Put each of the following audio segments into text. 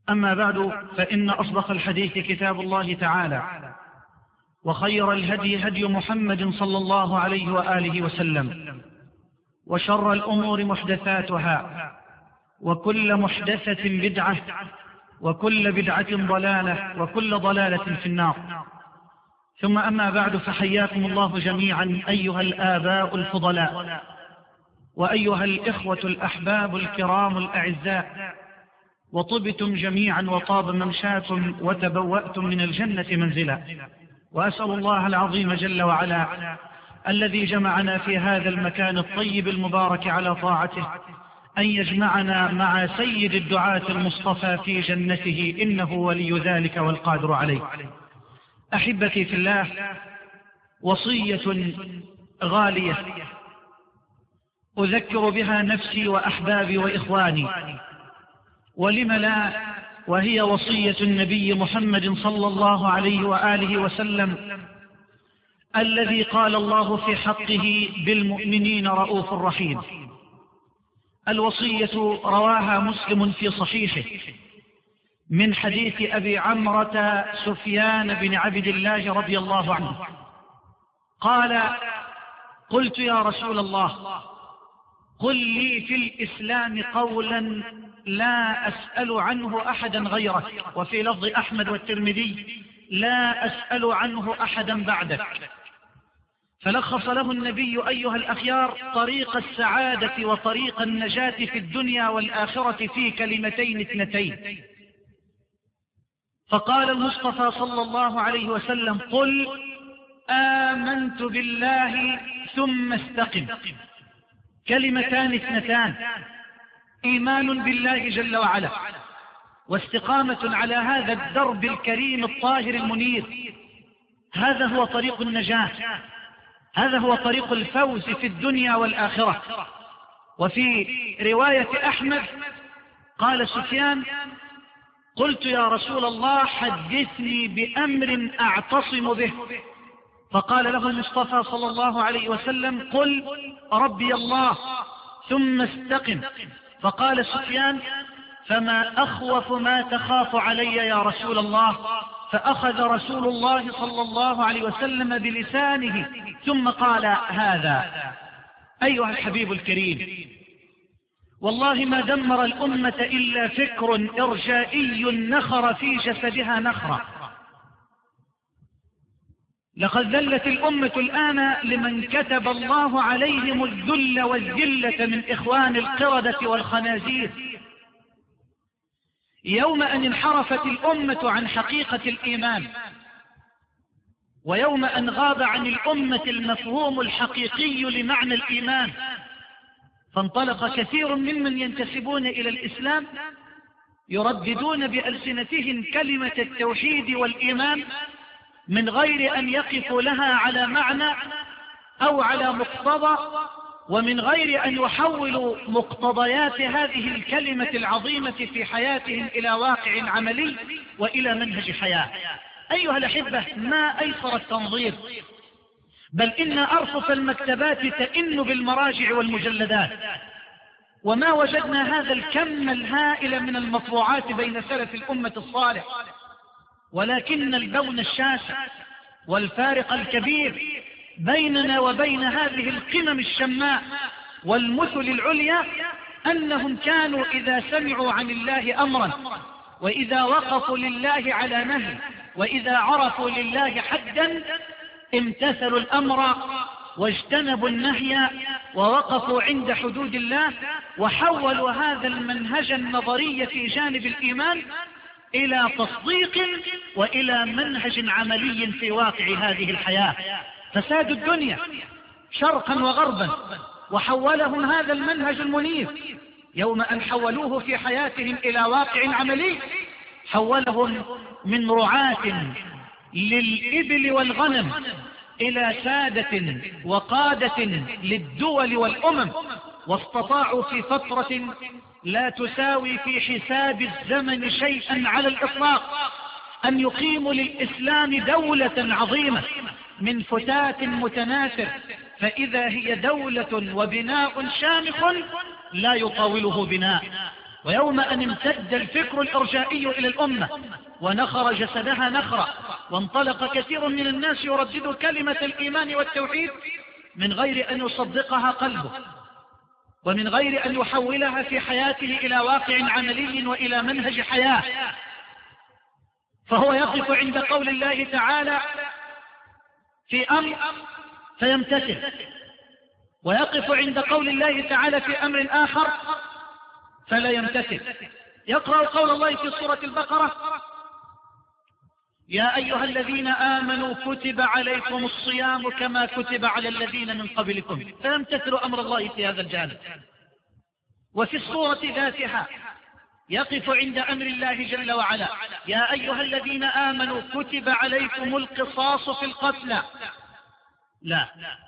أما بعد، فإن أصدق الحديث كتاب الله تعالى، وخير الهدي هدي محمد صلى الله عليه وآله وسلم، وشر الأمور محدثاتها، وكل محدثة بدعة، وكل بدعة ضلالة، وكل ضلالة في النار. ثم أما بعد، فحياكم الله جميعا أيها الآباء الفضلاء، وأيها الإخوة الأحباب الكرام الأعزاء، وطبتم جميعا وطاب ممشاكم وتبوأتم من الجنة منزلا. وأسأل الله العظيم جل وعلا الذي جمعنا في هذا المكان الطيب المبارك على طاعته أن يجمعنا مع سيد الدعاة المصطفى في جنته، إنه ولي ذلك والقادر عليه. أحبتي في الله، وصية غالية أذكر بها نفسي وأحبابي وإخواني، ولم لا، وهي وصية النبي محمد صلى الله عليه وآله وسلم الذي قال الله في حقه بالمؤمنين رؤوف رحيم. الوصية رواها مسلم في صحيحه من حديث أبي عمرة سفيان بن عبد الله رضي الله عنه قال: قلت يا رسول الله، قل لي في الإسلام قولا لا أسأل عنه أحدا غيرك، وفي لفظ أحمد والترمذي: لا أسأل عنه أحدا بعدك. فلخص له النبي أيها الأخيار طريق السعادة وطريق النجاة في الدنيا والآخرة في كلمتين اثنتين. فقال المصطفى صلى الله عليه وسلم: قل آمنت بالله ثم استقم. كلمتان اثنتان: إيمان بالله جل وعلا، واستقامة على هذا الدرب الكريم الطاهر المنير. هذا هو طريق النجاة، هذا هو طريق الفوز في الدنيا والآخرة. وفي رواية أحمد قال سفيان: قلت يا رسول الله، حدثني بأمر أعتصم به. فقال له المصطفى صلى الله عليه وسلم: قل ربي الله ثم استقم. فقال سفيان: فما أخوف ما تخاف علي يا رسول الله؟ فأخذ رسول الله صلى الله عليه وسلم بلسانه ثم قال هذا. أيها الحبيب الكريم، والله ما دمر الأمة إلا فكر إرجائي نخر في جسدها نخرة. لقد ذلت الأمة الآن لمن كتب الله عليهم الذل والذلة من إخوان القردة والخنازير. يوم أن انحرفت الأمة عن حقيقة الإيمان، ويوم أن غاب عن الأمة المفهوم الحقيقي لمعنى الإيمان، فانطلق كثير ممن ينتسبون إلى الإسلام يرددون بألسنتهم كلمة التوحيد والإيمان من غير أن يقفوا لها على معنى أو على مقتضى، ومن غير أن يحولوا مقتضيات هذه الكلمة العظيمة في حياتهم إلى واقع عملي وإلى منهج حياة. أيها الأحبة، ما أيسر التنظير، بل إن أرفف المكتبات تئن بالمراجع والمجلدات، وما وجدنا هذا الكم الهائل من المطبوعات بين سلف الأمة الصالح، ولكن البون الشاسع والفارق الكبير بيننا وبين هذه القمم الشماء والمثل العليا أنهم كانوا إذا سمعوا عن الله أمرا، وإذا وقفوا لله على نهي، وإذا عرفوا لله حدا، امتثلوا الأمر واجتنبوا النهي ووقفوا عند حدود الله، وحولوا هذا المنهج النظري في جانب الإيمان إلى تصديق وإلى منهج عملي في واقع هذه الحياة. فساد الدنيا شرقا وغربا، وحولهم هذا المنهج المنير يوم أن حولوه في حياتهم إلى واقع عملي، حولهم من رعاة للإبل والغنم إلى سادة وقادة للدول والأمم، واستطاعوا في فترة لا تساوي في حساب الزمن شيئا على الإطلاق أن يقيموا للإسلام دولة عظيمة من فتات متناثر، فإذا هي دولة وبناء شامخ لا يطاوله بناء. ويوم أن امتد الفكر الإرجائي إلى الأمة ونخر جسدها نخرا، وانطلق كثير من الناس يردد كلمة الإيمان والتوحيد من غير أن يصدقها قلبه، ومن غير أن يحولها في حياته إلى واقع عملي وإلى منهج حياة، فهو يقف عند قول الله تعالى في أمر فيمتثل، ويقف عند قول الله تعالى في أمر آخر فلا يمتثل. يقرأ قول الله في سورة البقرة: يا أيها الذين آمنوا كتب عليكم الصيام كما كتب على الذين من قبلكم، فيمتثل أمر الله في هذا الجانب. وفي السورة ذاتها يقف عند أمر الله جل وعلا: يا أيها الذين آمنوا كتب عليكم القصاص في القتلى. لا،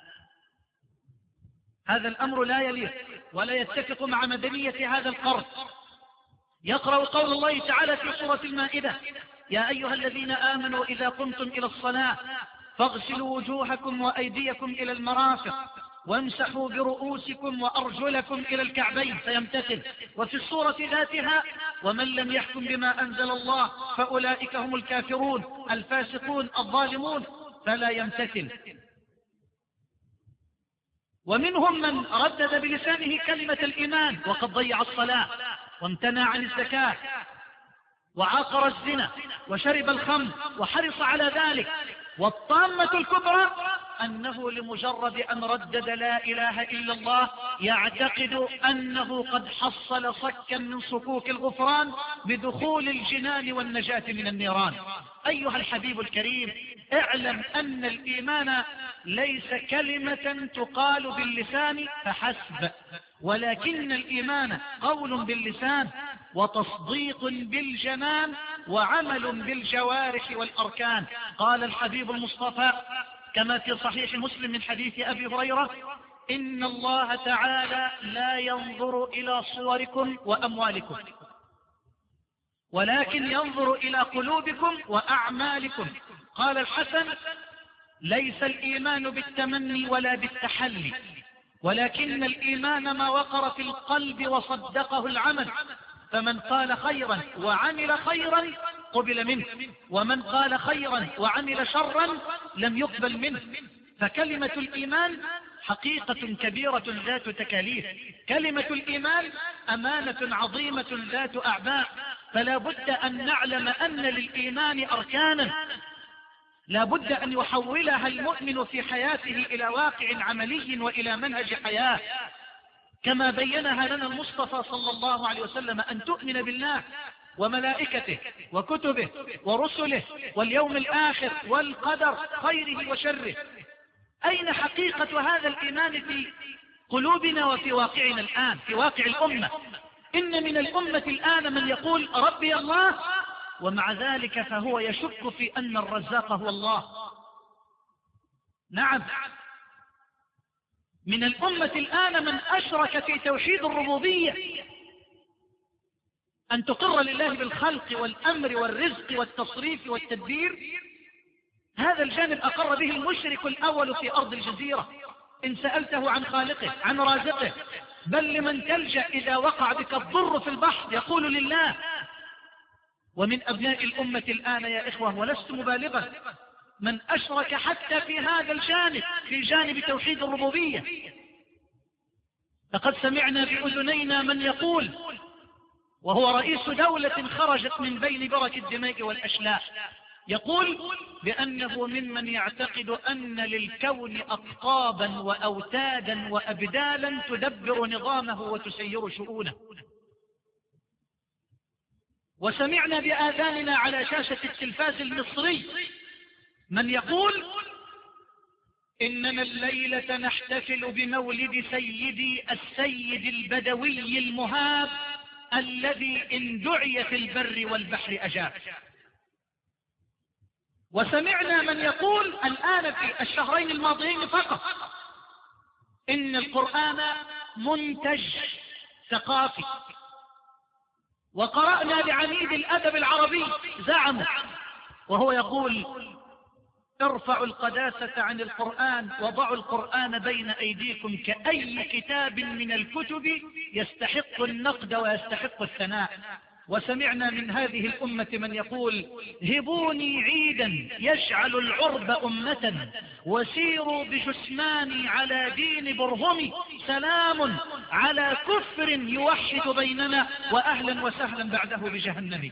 هذا الأمر لا يليق ولا يتفق مع مدنية هذا القرن. يقرأ قول الله تعالى في سورة المائدة: يا أيها الذين آمنوا إذا قمتم إلى الصلاة فاغسلوا وجوهكم وأيديكم إلى المرافق وامسحوا برؤوسكم وأرجلكم إلى الكعبين، فيمتثل. وفي السورة ذاتها: ومن لم يحكم بما أنزل الله فأولئك هم الكافرون الفاسقون الظالمون، فلا يمتثل. ومنهم من ردد بلسانه كلمة الإيمان وقد ضيع الصلاة وامتنع عن الزكاة وعاقر الزنا وشرب الخمر وحرص على ذلك، والطامة الكبرى أنه لمجرد أن ردد لا إله إلا الله يعتقد أنه قد حصل صكا من صكوك الغفران بدخول الجنان والنجاة من النيران. أيها الحبيب الكريم، اعلم أن الإيمان ليس كلمة تقال باللسان فحسب، ولكن الإيمان قول باللسان وتصديق بالجنان وعمل بالجوارح والأركان. قال الحبيب المصطفى كما في صحيح مسلم من حديث أبي هريرة: إن الله تعالى لا ينظر إلى صوركم وأموالكم ولكن ينظر إلى قلوبكم وأعمالكم. قال الحسن: ليس الإيمان بالتمني ولا بالتحلي، ولكن الإيمان ما وقر في القلب وصدقه العمل، فمن قال خيرا وعمل خيرا قبل منه، ومن قال خيرا وعمل شرا لم يقبل منه. فكلمة الإيمان حقيقة كبيرة ذات تكاليف، كلمة الإيمان أمانة عظيمة ذات أعباء، فلا بد أن نعلم أن للإيمان أركانا لا بد أن يحولها المؤمن في حياته إلى واقع عملي وإلى منهج حياة، كما بينها لنا المصطفى صلى الله عليه وسلم: أن تؤمن بالله وملائكته وكتبه ورسله واليوم الآخر والقدر خيره وشره. أين حقيقة هذا الإيمان في قلوبنا وفي واقعنا الآن، في واقع الأمة؟ إن من الأمة الآن من يقول ربي الله، ومع ذلك فهو يشك في أن الرزاق هو الله. نعم، من الأمة الآن من أشرك في توحيد الربوبية، أن تقر لله بالخلق والأمر والرزق والتصريف والتدبير. هذا الجانب أقر به المشرك الأول في أرض الجزيرة. إن سألته عن خالقه عن رازقه، بل لمن تلجأ إذا وقع بك الضر في البحر يقول لله. ومن أبناء الأمة الآن يا إخوة، ولست مبالغا، من أشرك حتى في هذا الجانب، في جانب توحيد الربوبية. لقد سمعنا بأذنينا من يقول، وهو رئيس دولة خرجت من بين برك الدماء والأشلاء، يقول بأنه ممن يعتقد أن للكون أقطابا وأوتادا وأبدالا تدبر نظامه وتسير شؤونه. وسمعنا بآذاننا على شاشة التلفاز المصري من يقول إننا الليلة نحتفل بمولد سيدي السيد البدوي المهاب الذي إن دعي في البر والبحر أجاب. وسمعنا من يقول الآن في الشهرين الماضيين فقط إن القرآن منتج ثقافي. وقرأنا لعميد الأدب العربي زعمه وهو يقول ارفعوا القداسة عن القرآن، وضعوا القرآن بين أيديكم كأي كتاب من الكتب يستحق النقد ويستحق الثناء. وسمعنا من هذه الأمة من يقول: هبوني عيدا يشعل العرب أمة، وسيروا بجثماني على دين برهمي، سلام على كفر يوحد بيننا، وأهلا وسهلا بعده بجهنم.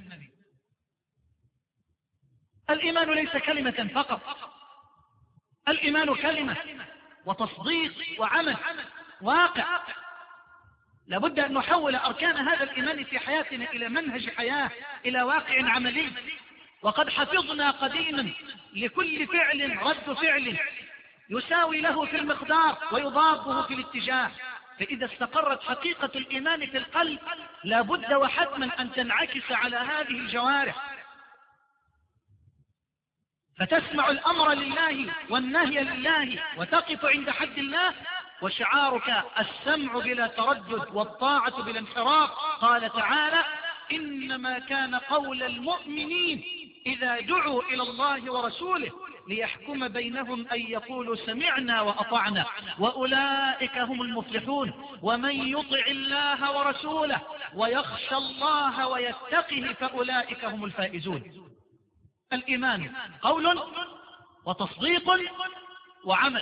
الإيمان ليس كلمة فقط، الإيمان كلمة وتصديق وعمل واقع. لابد أن نحول أركان هذا الإيمان في حياتنا إلى منهج حياة، إلى واقع عملي. وقد حفظنا قديما لكل فعل رد فعل يساوي له في المقدار ويضابه في الاتجاه. فإذا استقرت حقيقة الإيمان في القلب لابد وحتما أن تنعكس على هذه الجوارح، فتسمع الأمر لله والنهي لله وتقف عند حد الله، وشعارك السمع بلا تردد والطاعة بلا انحراف. قال تعالى: إنما كان قول المؤمنين إذا دعوا إلى الله ورسوله ليحكم بينهم أن يقولوا سمعنا وأطعنا وأولئك هم المفلحون. ومن يطع الله ورسوله ويخشى الله ويتقه فأولئك هم الفائزون. الإيمان قول وتصديق وعمل.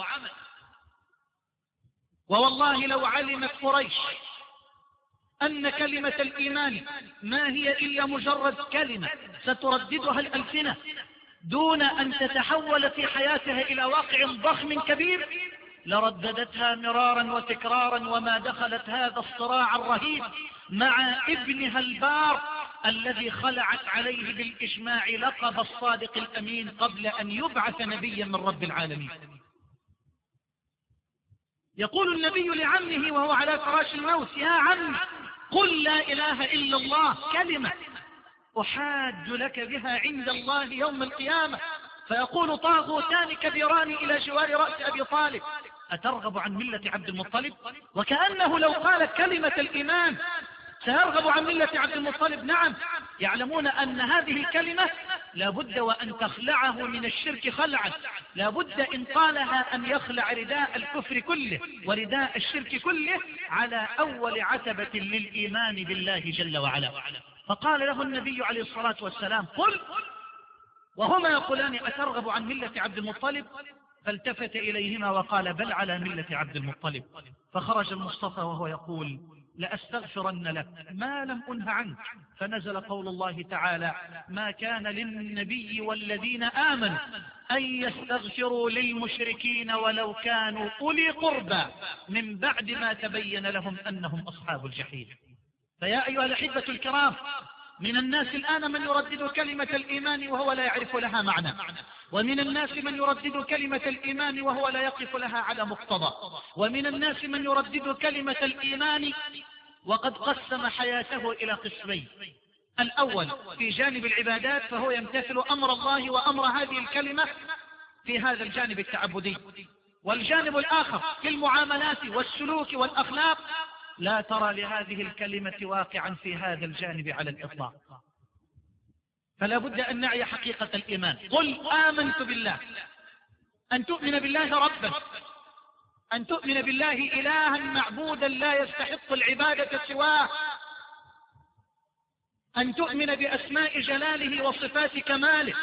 ووالله لو علمت قريش أن كلمة الإيمان ما هي إلا مجرد كلمة سترددها الألسنة دون أن تتحول في حياتها إلى واقع ضخم كبير، لرددتها مرارا وتكرارا، وما دخلت هذا الصراع الرهيب مع ابنها البار الذي خلعت عليه بالإجماع لقب الصادق الأمين قبل أن يبعث نبيا من رب العالمين. يقول النبي لعمه وهو على فراش الموت: يا عم قل لا إله إلا الله، كلمة أحاج لك بها عند الله يوم القيامة. فيقول طاغوتان كبيران إلى جوار رأس أبي طالب: أترغب عن ملة عبد المطلب؟ وكأنه لو قال كلمة الإيمان سيرغب عن ملة عبد المطلب. نعم، يعلمون أن هذه الكلمة لابد وأن تخلعه من الشرك خلعا، لابد إن قالها أن يخلع رداء الكفر كله ورداء الشرك كله على أول عتبة للإيمان بالله جل وعلا. فقال له النبي عليه الصلاة والسلام: قل. وهما يقولان: أترغب عن ملة عبد المطلب؟ فالتفت إليهما وقال: بل على ملة عبد المطلب. فخرج المصطفى وهو يقول: لأستغفرن لك ما لم أنه عنك. فنزل قول الله تعالى: ما كان للنبي والذين آمنوا أن يستغفروا للمشركين ولو كانوا أولي قربى من بعد ما تبين لهم أنهم أصحاب الجحيم. فيا أيها الأحبة الكرام، من الناس الآن من يردد كلمة الإيمان وهو لا يعرف لها معنى، ومن الناس من يردد كلمة الإيمان وهو لا يقف لها على مقتضى، ومن الناس من يردد كلمة الإيمان وقد قسم حياته إلى قسمين: الأول في جانب العبادات فهو يمتثل أمر الله وأمر هذه الكلمة في هذا الجانب التعبدي، والجانب الآخر في المعاملات والسلوك والأخلاق لا ترى لهذه الكلمة واقعا في هذا الجانب على الإطلاق. فلا بد أن نعي حقيقة الإيمان. قل آمنت بالله، أن تؤمن بالله ربا، أن تؤمن بالله إلها معبودا لا يستحق العبادة سواه، أن تؤمن بأسماء جلاله وصفات كماله.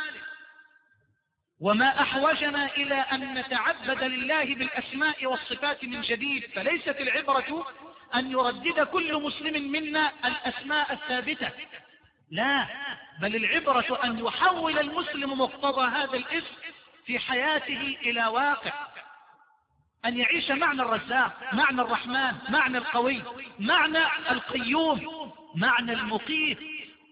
وما أحوجنا إلى أن نتعبد لله بالأسماء والصفات من جديد. فليست العبرة أن يردد كل مسلم منا الأسماء الثابتة، لا، بل العبرة أن يحول المسلم مقتضى هذا الاسم في حياته إلى واقع، أن يعيش معنى الرزاق، معنى الرحمن، معنى القوي، معنى القيوم، معنى المقيت.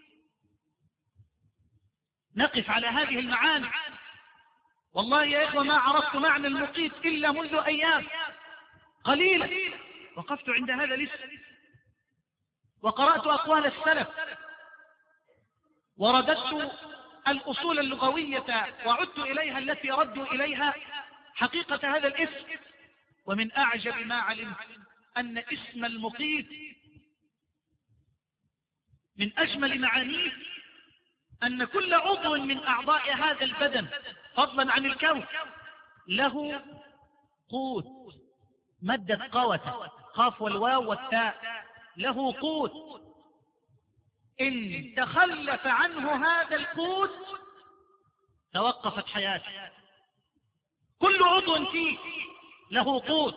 نقف على هذه المعاني. والله يا إخوة ما عرفت معنى المقيت إلا منذ أيام قليلة، وقفت عند هذا الاسم وقرأت أقوال السلف ورددت الأصول اللغوية وعدت إليها التي ردوا إليها حقيقة هذا الاسم. ومن أعجب ما علمت أن اسم المقيت من أجمل معانيه أن كل عضو من أعضاء هذا البدن فضلا عن الكون له قوت، مادة قوة، قاف والواو والتاء، له قوت. إن تخلف عنه هذا القوت توقفت حياته. كل عضو فيه له قوت،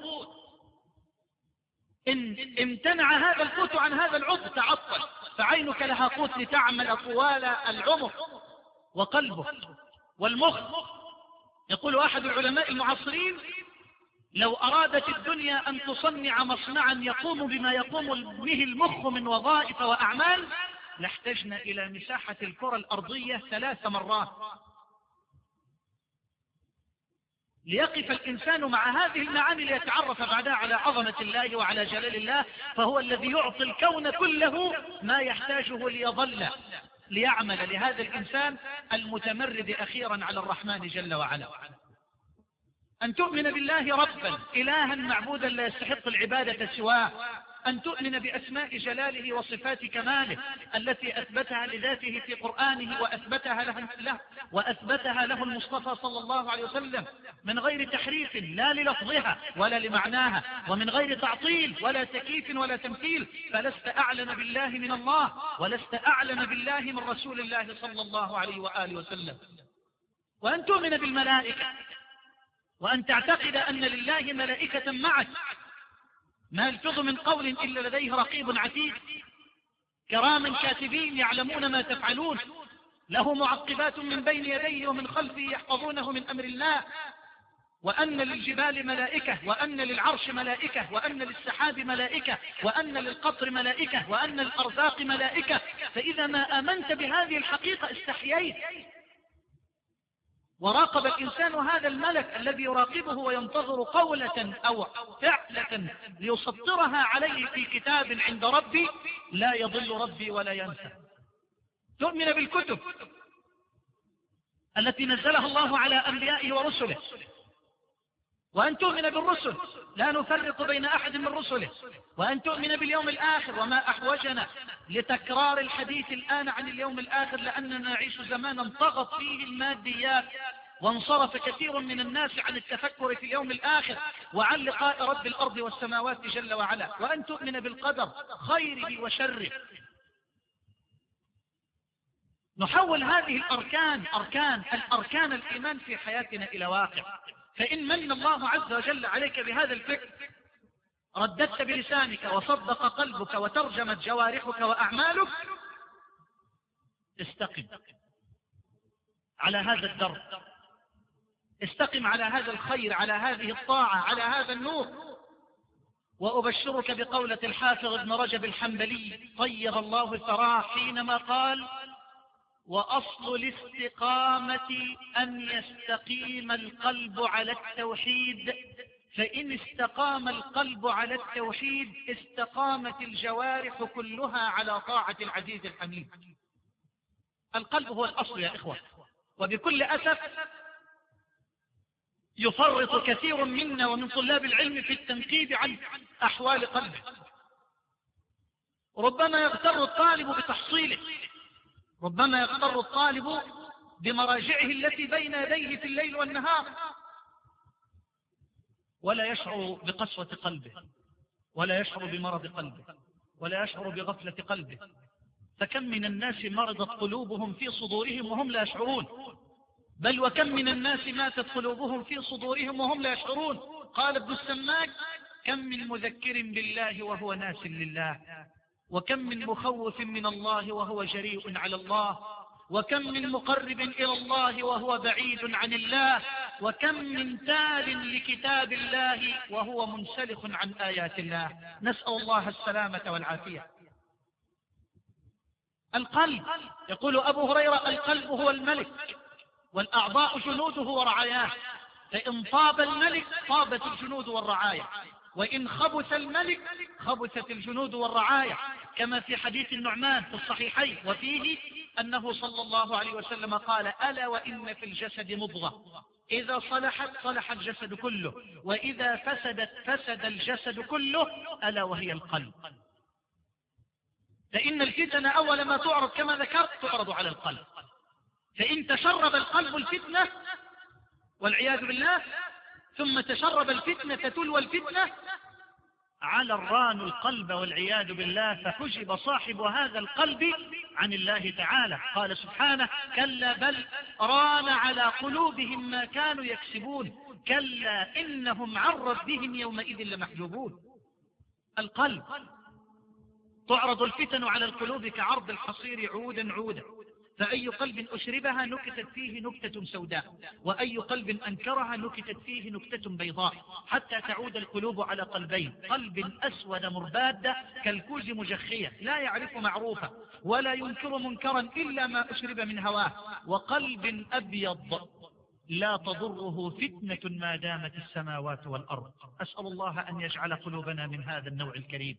إن امتنع هذا القوت عن هذا العضو تعطل. فعينك لها قوت لتعمل طوال العمر، وقلبه والمخ. يقول أحد العلماء المعاصرين: لو أرادت الدنيا أن تصنع مصنعا يقوم بما يقوم به المخ من وظائف وأعمال لاحتجنا إلى مساحة الكرة الأرضية 3 مرات ليقف الإنسان مع هذه المعاني ليتعرف بعدها على عظمة الله وعلى جلال الله. فهو الذي يعطي الكون كله ما يحتاجه ليظل ليعمل لهذا الإنسان المتمرد أخيرا على الرحمن جل وعلا. أن تؤمن بالله ربا إلها معبودا لا يستحق العبادة سواه، أن تؤمن بأسماء جلاله وصفات كماله التي أثبتها لذاته في قرآنه وأثبتها له المصطفى صلى الله عليه وسلم من غير تحريف لا للفظها ولا لمعناها، ومن غير تعطيل ولا تكييف ولا تمثيل. فلست أعلم بالله من الله، ولست أعلم بالله من رسول الله صلى الله عليه وآله وسلم. وأن تؤمن بالملائكة، وأن تعتقد أن لله ملائكة معك ما يلفظ من قول إلا لديه رقيب عتيد كرام كاتبين يعلمون ما تفعلون، له معقبات من بين يديه ومن خلفه يحفظونه من أمر الله. وأن للجبال ملائكة، وأن للعرش ملائكة، وأن للسحاب ملائكة، وأن للقطر ملائكة، وأن للأرزاق ملائكة. فإذا ما آمنت بهذه الحقيقة استحييت وراقب الإنسان هذا الملك الذي يراقبه وينتظر قولة أو فعلة ليسطرها عليه في كتاب عند ربي لا يضل ربي ولا ينسى. تؤمن بالكتب التي نزلها الله على أنبيائه ورسله، وأن تؤمن بالرسل لا نفرق بين أحد من رسله، وأن تؤمن باليوم الآخر. وما أحوجنا لتكرار الحديث الآن عن اليوم الآخر لأننا نعيش زمانا طغت فيه الماديات وانصرف كثير من الناس عن التفكر في اليوم الآخر وعن لقاء رب الأرض والسماوات جل وعلا. وأن تؤمن بالقدر خيره وشره. نحول هذه الأركان الإيمان في حياتنا إلى واقع. فإن من الله عز وجل عليك بهذا الفكر رددت بلسانك وصدق قلبك وترجمت جوارحك وأعمالك، استقم على هذا الدرب، استقم على هذا الخير، على هذه الطاعة، على هذا النور. وأبشرك بقولة الحافظ ابن رجب الحنبلي طيب الله ثراه حينما قال: وأصل الاستقامة أن يستقيم القلب على التوحيد، فإن استقام القلب على التوحيد استقامت الجوارح كلها على طاعة العزيز الحميد. القلب هو الأصل يا إخوة، وبكل أسف يفرط كثير منا ومن طلاب العلم في التنقيب عن أحوال قلبه. ربما يغتر الطالب بتحصيله، ربما يغتر الطالب بمراجعه التي بين يديه في الليل والنهار ولا يشعر بقسوة قلبه، ولا يشعر بمرض قلبه، ولا يشعر بغفلة قلبه. فكم من الناس مرضت قلوبهم في صدورهم وهم لا يشعرون، بل وكم من الناس ماتت قلوبهم في صدورهم وهم لا يشعرون. قال ابن السماك: كم من مذكر بالله وهو ناس لله، وكم من مخوف من الله وهو جريء على الله، وكم من مقرب إلى الله وهو بعيد عن الله، وكم من تال لكتاب الله وهو منسلخ عن آيات الله. نسأل الله السلامة والعافية. القلب، يقول أبو هريرة: القلب هو الملك والأعضاء جنوده ورعاياه، فإن طاب الملك طابت الجنود والرعايا، وإن خبث الملك خبثت الجنود والرعايا، كما في حديث النعمان في الصحيحين وفيه أنه صلى الله عليه وسلم قال: ألا وإن في الجسد مضغة إذا صلحت صلح الجسد كله، وإذا فسدت فسد الجسد كله، ألا وهي القلب. فإن الفتن أول ما تعرض كما ذكرت تعرض على القلب. فإن تشرب القلب الفتنة والعياذ بالله، ثم تشرب الفتنة تلو الفتنة، على الران القلب والعياذ بالله، فحجب صاحب هذا القلب عن الله تعالى. قال سبحانه: كلا بل ران على قلوبهم ما كانوا يكسبون، كلا إنهم عن ربهم يومئذ لمحجوبون. القلب تعرض الفتن على القلوب كعرض الحصير عودا عودا، فأي قلب أشربها نكتت فيه نكتة سوداء، وأي قلب أنكرها نكتت فيه نكتة بيضاء، حتى تعود القلوب على قلبين: قلب أسود مرباد كالكوز مجخية لا يعرف معروفا ولا ينكر منكرا إلا ما أشرب من هواه، وقلب أبيض لا تضره فتنة ما دامت السماوات والأرض. أسأل الله أن يجعل قلوبنا من هذا النوع الكريم.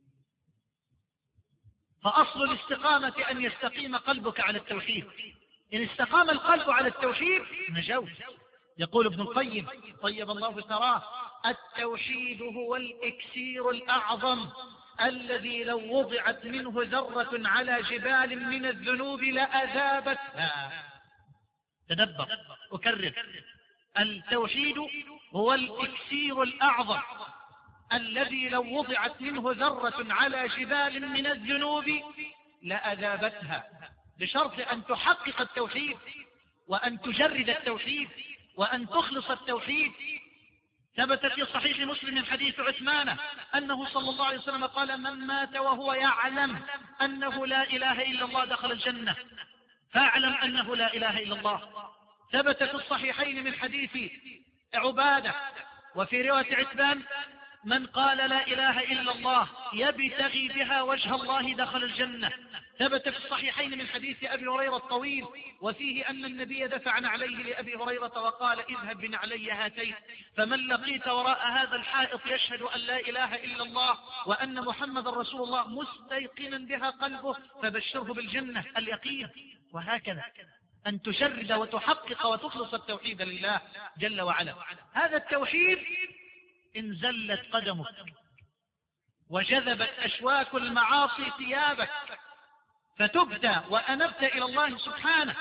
فأصل الاستقامة أن يستقيم قلبك على التوحيد. إن استقام القلب على التوحيد نجوت. يقول ابن القيم طيب الله ثراه: التوحيد هو الإكسير الأعظم الذي لو وضعت منه ذرة على جبال من الذنوب لأذابتها. تدبر أكرر: التوحيد هو الإكسير الأعظم الذي لو وضعت منه ذرة على جبال من الذنوب لأذابتها، بشرط أن تحقق التوحيد وأن تجرد التوحيد وأن تخلص التوحيد. ثبت في صحيح مسلم من حديث عثمان أنه صلى الله عليه وسلم قال: من مات وهو يعلم أنه لا إله إلا الله دخل الجنة، فاعلم أنه لا إله إلا الله. ثبت في الصحيحين من حديث عبادة وفي رواية عتبان: من قال لا إله إلا الله يبتغي بها وجه الله دخل الجنة. ثبت في الصحيحين من حديث أبي هريرة الطويل وفيه أن النبي دفع نعليه لأبي هريرة وقال: اذهب بنعلي هاتين، فمن لقيت وراء هذا الحائط يشهد أن لا إله إلا الله وأن محمد رسول الله مستيقنا بها قلبه فبشره بالجنة. اليقين. وهكذا أن تشرد وتحقق وتخلص التوحيد لله جل وعلا. هذا التوحيد إن زلت قدمك وجذبت أشواك المعاصي ثيابك فتبت وأنبت إلى الله سبحانه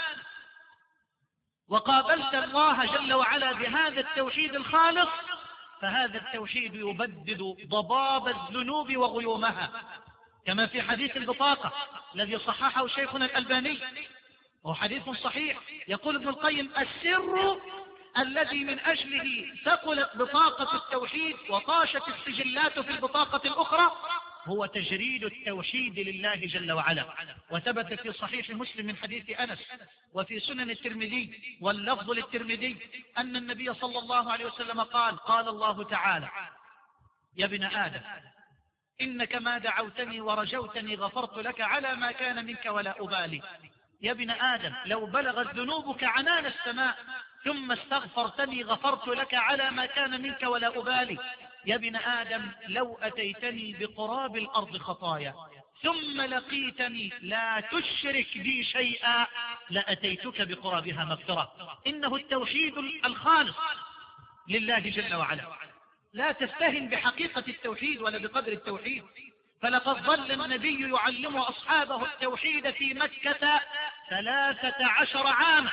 وقابلت الله جل وعلا بهذا التوحيد الخالص، فهذا التوحيد يبدد ضباب الذنوب وغيومها، كما في حديث البطاقة الذي صححه شيخنا الألباني وهو حديث صحيح. يقول ابن القيم: السر الذي من أجله ثقلت بطاقة التوحيد وطاشت السجلات في البطاقة الأخرى هو تجريد التوحيد لله جل وعلا. وثبت في صحيح مسلم من حديث أنس وفي سنن الترمذي واللفظ للترمذي أن النبي صلى الله عليه وسلم قال: قال الله تعالى: يا ابن آدم إنك ما دعوتني ورجوتني غفرت لك على ما كان منك ولا أبالي. يا ابن آدم لو بلغت ذنوبك عنان السماء ثم استغفرتني غفرت لك على ما كان منك ولا أبالي. يا ابن آدم لو أتيتني بقراب الأرض خطايا ثم لقيتني لا تشرك بي شيئا لأتيتك بقرابها مغفرة. إنه التوحيد الخالص لله جل وعلا. لا تستهن بحقيقة التوحيد ولا بقدر التوحيد، فلقد ظل النبي يعلم أصحابه التوحيد في مكة 13 عاما.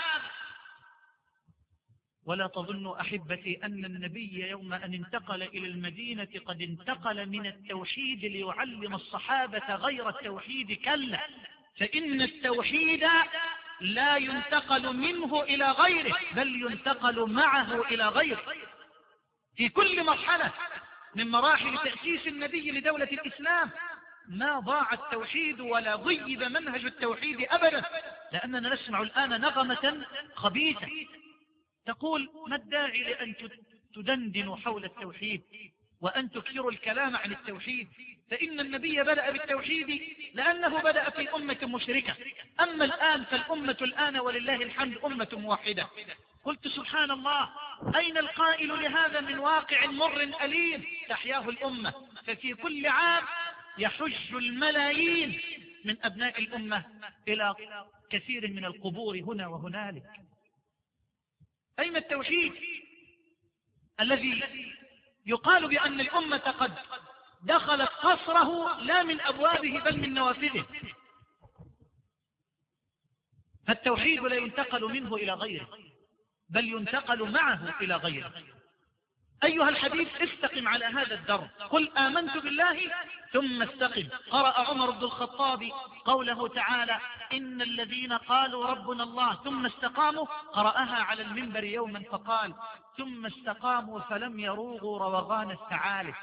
ولا تظنوا أحبتي أن النبي يوم أن انتقل إلى المدينة قد انتقل من التوحيد ليعلم الصحابة غير التوحيد، كلا، فإن التوحيد لا ينتقل منه إلى غيره بل ينتقل معه إلى غيره. في كل مرحلة من مراحل تأسيس النبي لدولة الإسلام ما ضاع التوحيد ولا غيب منهج التوحيد أبدا، لأننا نسمع الآن نغمة خبيثة تقول: ما الداعي لأن تدندنوا حول التوحيد وأن تكثروا الكلام عن التوحيد، فإن النبي بدأ بالتوحيد لأنه بدأ في أمة مشركة، أما الآن فالأمة الآن ولله الحمد أمة موحدة. قلت: سبحان الله، أين القائل لهذا من واقع مر أليم تحياه الأمة؟ ففي كل عام يحج الملايين من أبناء الأمة إلى كثير من القبور هنا وهنالك. أين التوحيد الذي يقال بأن الأمة قد دخلت قصره لا من أبوابه بل من نوافذه؟ فالتوحيد لا ينتقل منه إلى غيره، بل ينتقل معه إلى غيره. أيها الحبيب، استقم على هذا الدرب، قل آمنت بالله ثم استقم. قرأ عمر بن الخطاب قوله تعالى: إن الذين قالوا ربنا الله ثم استقاموا، قرأها على المنبر يوما فقال: ثم استقاموا فلم يروغوا روغان الثعالب.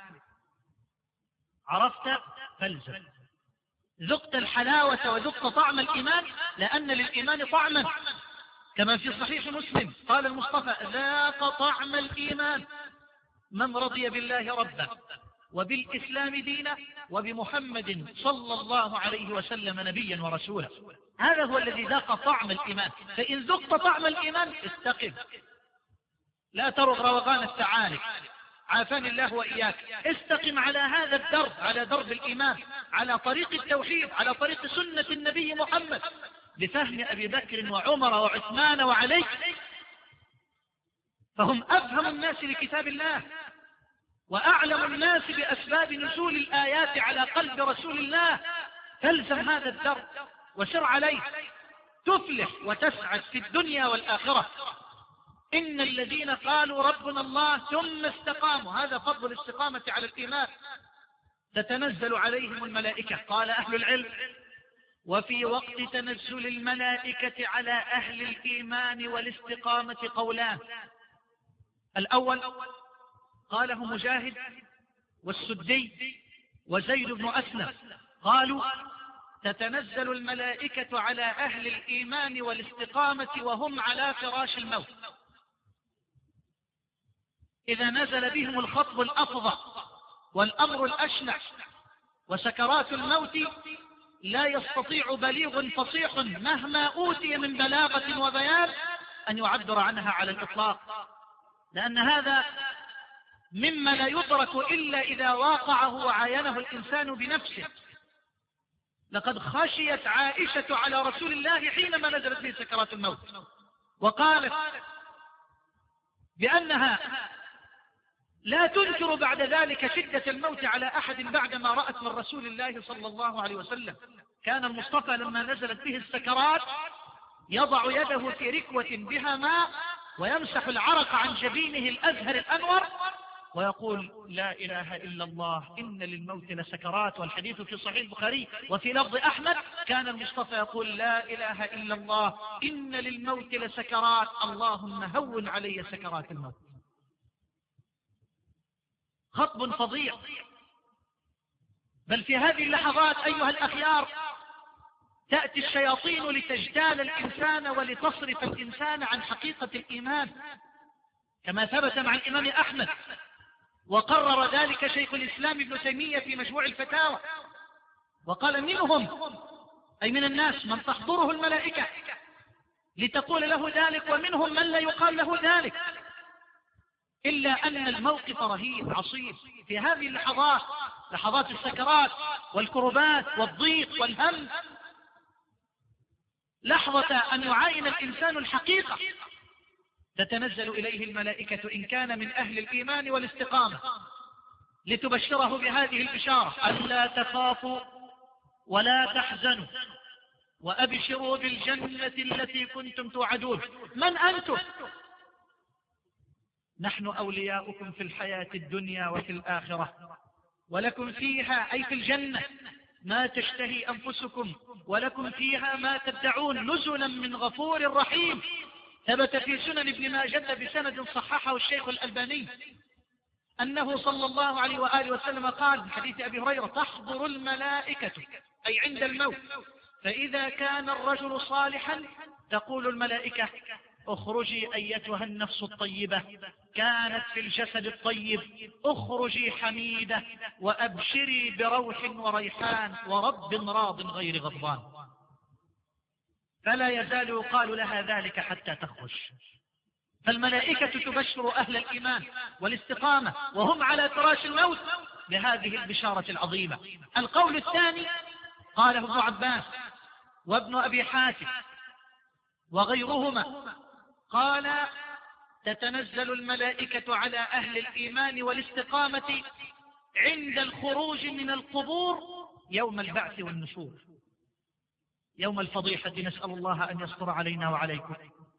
عرفت فالزم. ذقت الحلاوة وذقت طعم الإيمان، لأن للإيمان طعما، كما في صحيح مسلم قال المصطفى: ذاق طعم الإيمان من رضي بالله ربا وبالإسلام دينا وبمحمد صلى الله عليه وسلم نبيا ورسولا. هذا هو الذي ذاق طعم الإيمان. فإن ذقت طعم الإيمان استقم، لا ترغ روغان الثعالب، عافاني الله وإياك. استقم على هذا الدرب، على درب الإيمان، على طريق التوحيد، على طريق سنة النبي محمد، بفهم أبي بكر وعمر وعثمان وعلي، فهم أفهم الناس لكتاب الله وأعلم الناس بأسباب نزول الآيات على قلب رسول الله. فالزم هذا الدرب وسر عليه، تفلح وتسعد في الدنيا والآخرة. إن الذين قالوا ربنا الله ثم استقاموا، هذا فضل الاستقامة على الإيمان. تتنزل عليهم الملائكة. قال أهل العلم: وفي وقت تنزل الملائكة على أهل الإيمان والاستقامة قولان. الأول قاله مجاهد والسدي وزيد بن أسلم، قالوا: تتنزل الملائكة على أهل الإيمان والاستقامة وهم على فراش الموت، إذا نزل بهم الخطب الأفظع والأمر الأشنع وسكرات الموت لا يستطيع بليغ فصيح مهما أوتي من بلاغة وبيان أن يعبر عنها على الإطلاق، لأن هذا مما لا يدرك إلا إذا واقعه وعاينه الإنسان بنفسه. لقد خشيت عائشة على رسول الله حينما نزلت به سكرات الموت، وقالت بأنها لا تنكر بعد ذلك شدة الموت على أحد بعدما رأت من رسول الله صلى الله عليه وسلم. كان المصطفى لما نزلت به السكرات يضع يده في ركوة بها ماء ويمسح العرق عن جبينه الأزهر الأنور ويقول: لا إله إلا الله، إن للموت لسكرات. والحديث في صحيح البخاري وفي لفظ أحمد كان المصطفى يقول: لا إله إلا الله، إن للموت لسكرات، اللهم هون علي سكرات الموت. خطب فظيع. بل في هذه اللحظات أيها الأخيار تأتي الشياطين لتجتال الإنسان ولتصرف الإنسان عن حقيقة الإيمان، كما ثبت مع الإمام أحمد، وقرر ذلك شيخ الإسلام ابن تيمية في مجموع الفتاوى، وقال: منهم أي من الناس من تحضره الملائكة لتقول له ذلك، ومنهم من لا يقال له ذلك، إلا أن الموقف رهيب عصيب في هذه اللحظات، لحظات السكرات والكربات والضيق والهم، لحظة أن يعاين الإنسان الحقيقة. تتنزل إليه الملائكة إن كان من أهل الإيمان والاستقامة لتبشره بهذه البشارة: ألا تخافوا ولا تحزنوا وأبشروا بالجنة التي كنتم توعدون. من أنتم؟ نحن أولياؤكم في الحياة الدنيا وفي الآخرة، ولكم فيها أي في الجنة ما تشتهي أنفسكم، ولكم فيها ما تدعون، نزلا من غفور رحيم. ثبت في سنن ابن ماجه بسند صححه الشيخ الألباني أنه صلى الله عليه وآله وسلم قال في حديث أبي هريرة: تحضر الملائكة أي عند الموت، فإذا كان الرجل صالحا تقول الملائكة: اخرجي أيتها النفس الطيبة كانت في الجسد الطيب، اخرجي حميدة وأبشري بروح وريحان ورب راض غير غضبان. فلا يزال يقال لها ذلك حتى تخرج. فالملائكة تبشر أهل الإيمان والاستقامة وهم على فراش الموت بهذه البشارة العظيمة. القول الثاني قاله ابن عباس وابن أبي حاتم وغيرهما، قال: تتنزل الملائكة على أهل الإيمان والاستقامة عند الخروج من القبور يوم البعث والنشور. يوم الفضيحة نسأل الله أن يستر علينا وعليكم.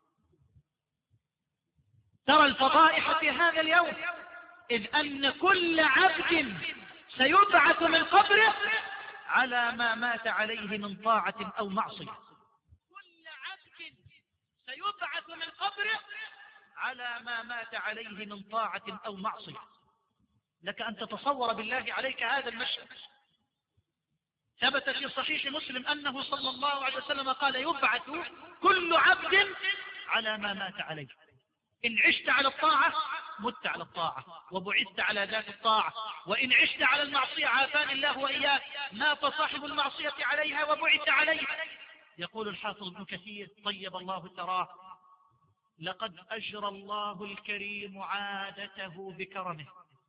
ترى الفضائح في هذا اليوم، إذ أن كل عبد سيبعث من قبره على ما مات عليه من طاعة أو معصية. كل عبد سيبعث من قبره على ما مات عليه من طاعة أو معصية. لك أن تتصور بالله عليك هذا المشهد. ثبت في صحيح مسلم أنه صلى الله عليه وسلم قال: يبعث كل عبد على ما مات عليه. إن عشت على الطاعة مت على الطاعة وبعثت على ذات الطاعة، وإن عشت على المعصية عافاني الله وإياك مات صاحب المعصية عليها وبعث عليها. يقول الحافظ ابن كثير طيب الله ثراه: لقد أجرى الله الكريم عادته بكرمه.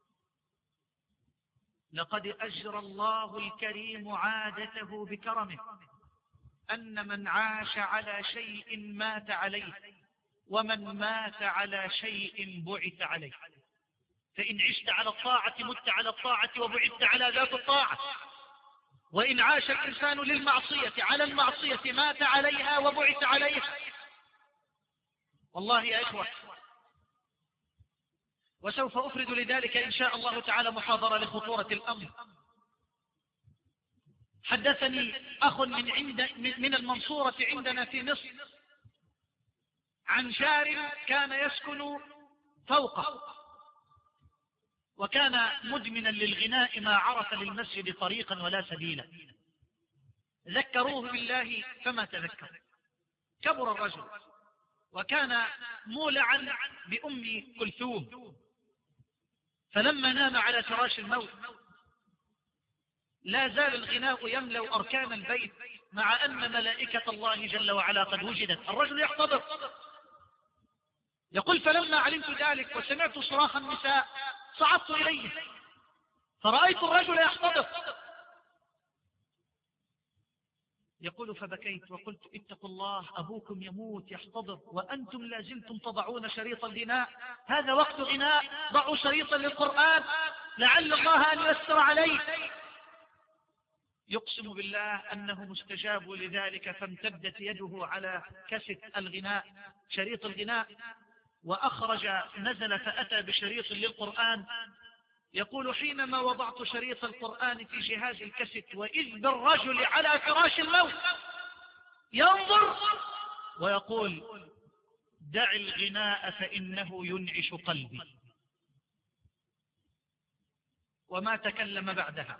لقد أجرى الله الكريم عادته بكرمه أن من عاش على شيء مات عليه، ومن مات على شيء بعث عليه. فإن عشت على الطاعة مت على الطاعة وبعثت على ذات الطاعة، وإن عاش الإنسان للمعصية على المعصية مات عليها وبعث عليها. والله يا إخوة، وسوف أفرد لذلك إن شاء الله تعالى محاضرة لخطورة الأمر. حدثني أخ من المنصورة عندنا في مصر عن جار كان يسكن فوقه، وكان مدمنا للغناء ما عرف للمسجد طريقا ولا سبيلا. ذكروه بالله فما تذكر. كبر الرجل وكان مولعا بأم كلثوم، فلما نام على فراش الموت لا زال الغناء يملأ أركان البيت، مع أن ملائكة الله جل وعلا قد وجدت. الرجل يحتضر، يقول: فلما علمت ذلك وسمعت صراخ النساء صعدت إليه فرأيت الرجل يحتضر. يقول: فبكيت وقلت: اتقوا الله، أبوكم يموت يحتضر وأنتم لازلتم تضعون شريط الغناء. هذا وقت غناء، ضعوا شريطا للقرآن لعل الله أن يسر عليه. يقسم بالله أنه مستجاب لذلك، فامتدت يده على كاسيت الغناء، شريط الغناء، وأخرج نزل فأتى بشريط للقرآن. يقول: حينما وضعت شريط القرآن في جهاز الكاسيت وإذ بالرجل على فراش الموت ينظر ويقول: دع الغناء فإنه ينعش قلبي. وما تكلم بعدها.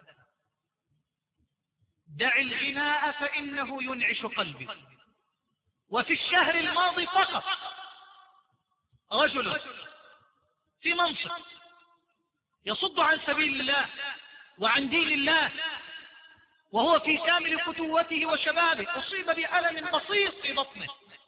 دع الغناء فإنه ينعش قلبي. وفي الشهر الماضي فقط رجل في منصب يصد عن سبيل الله وعن دين الله وهو في كامل فتوته وشبابه أصيب بألم بسيط في بطنه،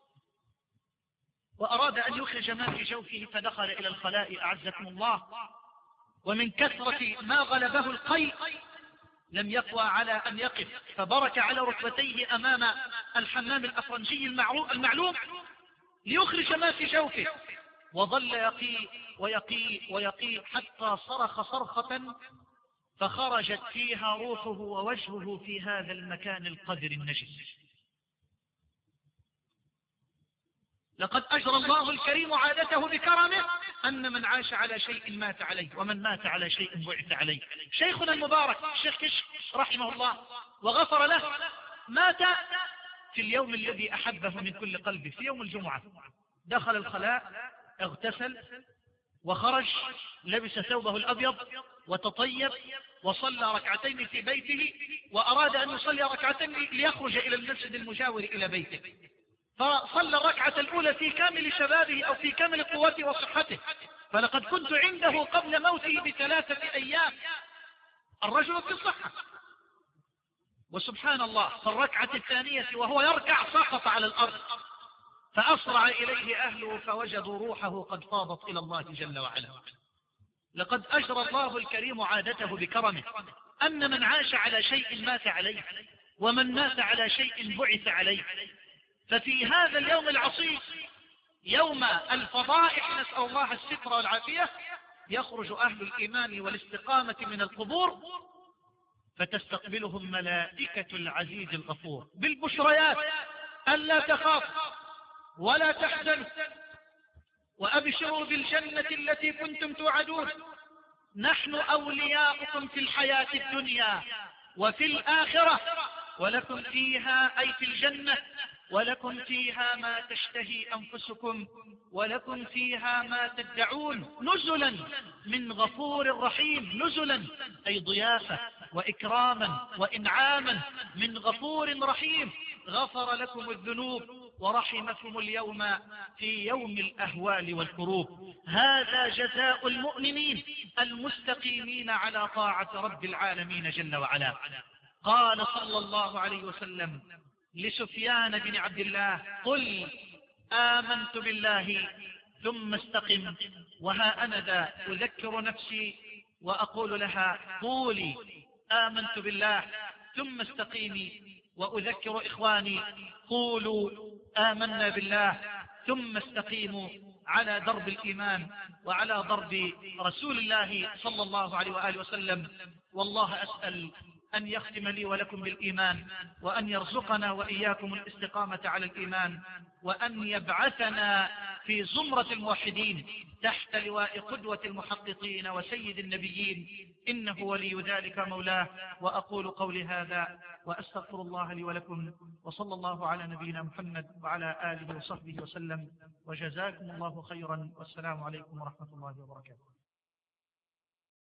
وأراد أن يخرج ما في جوفه فدخل إلى الخلاء أعزكم الله، ومن كثرة ما غلبه القيء لم يقوى على أن يقف، فبرك على ركبتيه أمام الحمام الأفرنجي المعلوم ليخرج ما في جوفه، وظل يقي ويقي ويقي حتى صرخ صرخة فخرجت فيها روحه ووجهه في هذا المكان القذر النجس. لقد أجرى الله الكريم عادته بكرمه أن من عاش على شيء مات عليه، ومن مات على شيء بعث عليه. شيخنا المبارك الشيخ كشك رحمه الله وغفر له مات في اليوم الذي أحبه من كل قلبه، في يوم الجمعة. دخل الخلاء، اغتسل وخرج، لبس ثوبه الأبيض وتطيب وصلى ركعتين في بيته، وأراد أن يصلي ركعتين ليخرج إلى المسجد المجاور إلى بيته، فصلى الركعة الأولى في كامل شبابه أو في كامل قوته وصحته. فلقد كنت عنده قبل موته ب3 أيام، الرجل في الصحة، وسبحان الله في الركعة الثانية وهو يركع سقط على الأرض، فأسرع إليه أهله فوجدوا روحه قد فاضت إلى الله جل وعلا. لقد أجرى الله الكريم عادته بكرمه أن من عاش على شيء مات عليه، ومن مات على شيء بعث عليه. ففي هذا اليوم العصيب يوم الفضائح، نسأل الله الستر والعافية، يخرج أهل الإيمان والاستقامة من القبور فتستقبلهم ملائكة العزيز الغفور بالبشريات ألا تخافوا ولا تحزنوا وأبشروا بالجنة التي كنتم توعدون، نحن أولياؤكم في الحياة الدنيا وفي الآخرة، ولكم فيها أي في الجنة ولكم فيها ما تشتهي أنفسكم ولكم فيها ما تدعون، نزلا من غفور رحيم. نزلا أي ضيافة وإكراما وإنعاما من غفور رحيم، غفر لكم الذنوب ورحمكم اليوم في يوم الأهوال والكروب. هذا جزاء المؤمنين المستقيمين على طاعة رب العالمين جل وعلا. قال صلى الله عليه وسلم لسفيان بن عبد الله: قل آمنت بالله ثم استقم. وها أنا ذا أذكر نفسي وأقول لها: قولي آمنت بالله ثم استقيمي، وأذكر إخواني: قولوا آمنا بالله ثم استقيموا على درب الإيمان وعلى ضرب رسول الله صلى الله عليه وآله وسلم. والله أسأل أن يختم لي ولكم بالإيمان، وأن يرزقنا وإياكم الاستقامة على الإيمان، وأن يبعثنا في زمرة الموحدين تحت لواء قدوة المحققين وسيد النبيين، إنه ولي ذلك مولاه. وأقول قولي هذا وأستغفر الله لي ولكم، وصلى الله على نبينا محمد وعلى آله وصحبه وسلم، وجزاكم الله خيرا، والسلام عليكم ورحمة الله وبركاته.